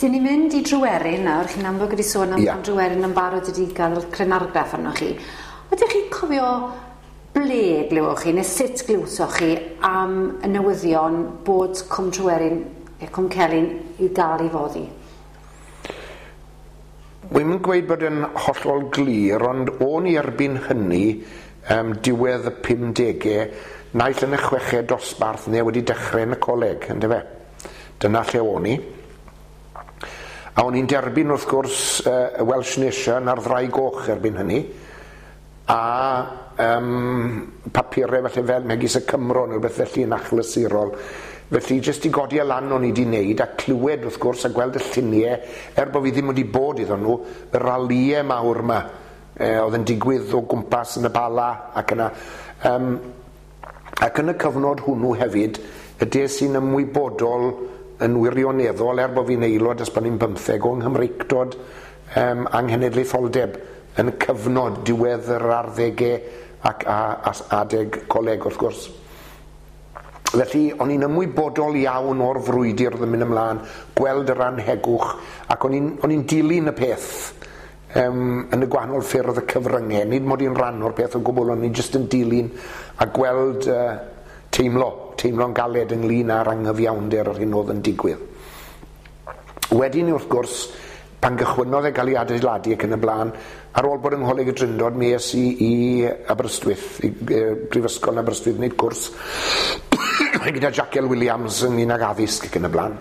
Dyn ni'n mynd i Dryweryn nawr, chi'n amlwg wedi sôn am Dryweryn yn barod wedi cael crynargraff arnoch chi. Ydych chi'n cofio ble glywch chi, neu sut glywsoch chi am y newyddion bod Cwm Tryweryn, Cwm Celyn i gael ei foddi? Wy'n gweud bod yn hollol glir, ond o'n i erbyn hynny diwedd y 50au, naill yn y 60au dosbarth neu wedi dechrau yn y coleg, ynddo fe? Dyna lle o'n i. A o'n i'n derbyn wrth gwrs y Welsh Nation ar Ddrai Goch erbyn hynny, a papurau felly fel megis y Cymro neu beth felly yn achlysurol. Felly jyst i godi y lan o'n i wedi wneud a clywed wrth gwrs a gweld y lluniau bo fi ddim wedi bod iddyn nhw, y raliau mawr yma oedd yn digwydd o gwmpas yn y Bala ac yna. Ac yn y cyfnod hwnnw hefyd, y des sy'n ymwybodol yn wirioneddol bo fi'n aelod ys pan i'n 15 o nghymreictod anghenedlaetholdeb yn y cyfnod diwedd yr 60au ac adeg coleg wrth gwrs. Felly o'n i'n ymwybodol iawn o'r frwydr oedd yn mynd ymlaen, gweld yr anhegwch ac o'n i'n dilyn y peth yn y gwahanol ffyrdd y cyfryngau, nid mod i'n rhan o'r peth o gwbl, o'n i'n just yn dilyn a gweld teimlo'n galed ynglyn â'r anghyfiawnder ar hyn oedd yn digwydd. Wedyn wrth gwrs, pan gychwynodd gael ei adeiladu ac yn y blaen, ar ôl bod yng Ngholeg y Drindod, mes i Aberystwyth, i Brifysgol Aberystwyth, wneud cwrs gyda Jack-El Williams ynglyn ag addysg ac yn y blaen.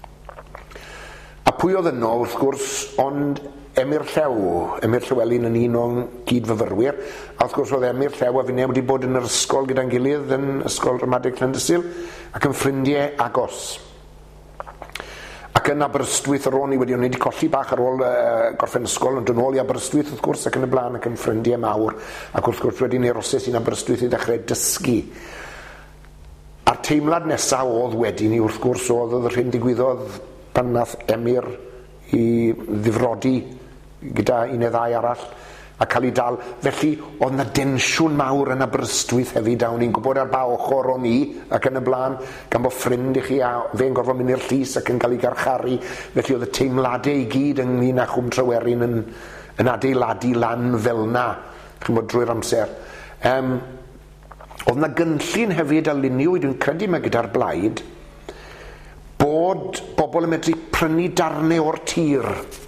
A pwy oedd yno wrth gwrs, ond Emyr Llywelyn yn un o'n gydfyfyrwyr, a wrth gwrs oedd Emyr Llew a fi wedi bod yn yr ysgol gyda'n gilydd yn ysgol Ramadeg Llandysul ac yn ffrindiau agos. Ac yn Aberystwyth ar ôl o'n i wedi colli bach ar ôl gorffen ysgol, ond yn ôl i Aberystwyth wrth gwrs ac yn y blaen ac yn ffrindiau mawr, ac wrth gwrs wedi'n eroses i'n Aberystwyth i ddechrau dysgu. A'r teimlad nesaf oedd wedyn i wrth gwrs oedd yr hyn digwyddodd pan nath Emyr i ddifrodi gyda un neu ddau arall a cael ei dal. Felly oedd yna densiwn mawr yn Aberystwyth hefyd, a o'n i'n gwybod ar ba ochr o'n i ac yn y blaen, gan bod ffrind i chi a fe'n gorfod mynd i'r llys ac yn cael ei garcharu. Felly oedd y teimladau i gyd ynglyn â Chwm Tryweryn yn adeiladu lan fel na, chi'n bod drwy'r amser. Oedd yna gynllun hefyd a luniwyd, dwi'n credu yma gyda'r blaid, bod bobl yn medru prynu darnau o'r tir.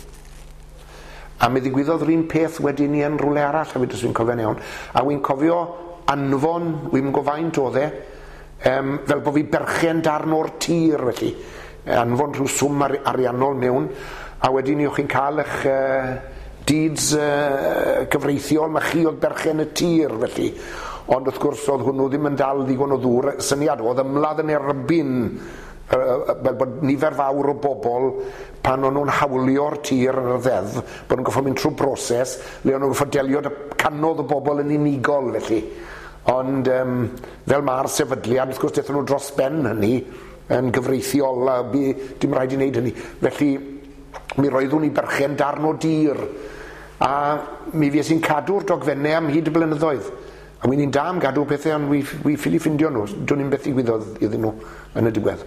A mi ddigwyddodd yr un peth wedyn ni yn rhywle arall hefyd os fi'n cofio'n iawn. A wy'n cofio anfon, wy'n gofaint oedd fel bod fi berchen darn o'r tir felly. Anfon rhyw swm ariannol mewn, a wedyn ni o'ch chi'n cael eich deeds gyfreithiol, mae chi oedd berchen y tir felly. Ond wrth gwrs oedd hwnnw ddim yn dal ddigon o ddŵr, syniad oedd ymladd yn erbyn fel bod nifer fawr o bobl pan o'n nhw'n hawlio'r tir yn y ddeddf, bod nhw'n goffod mynd trwy broses le o'n nhw'n goffod delio â canodd o bobl yn unigol felly. Ond fel mae'r sefydliad, wrth gwrs dethon nhw dros ben hynny yn gyfreithiol a dim rhaid i wneud hynny. Felly mi roeddwn i berchen darn o dir a mi fies i'n cadw'r dogfennau am hyd y blynyddoedd. A wy'n i'n da am gadw pethau ond wi ffili ffindio nhw. Dwi'n ni'n beth ddigwyddodd iddyn nhw yn y diwedd.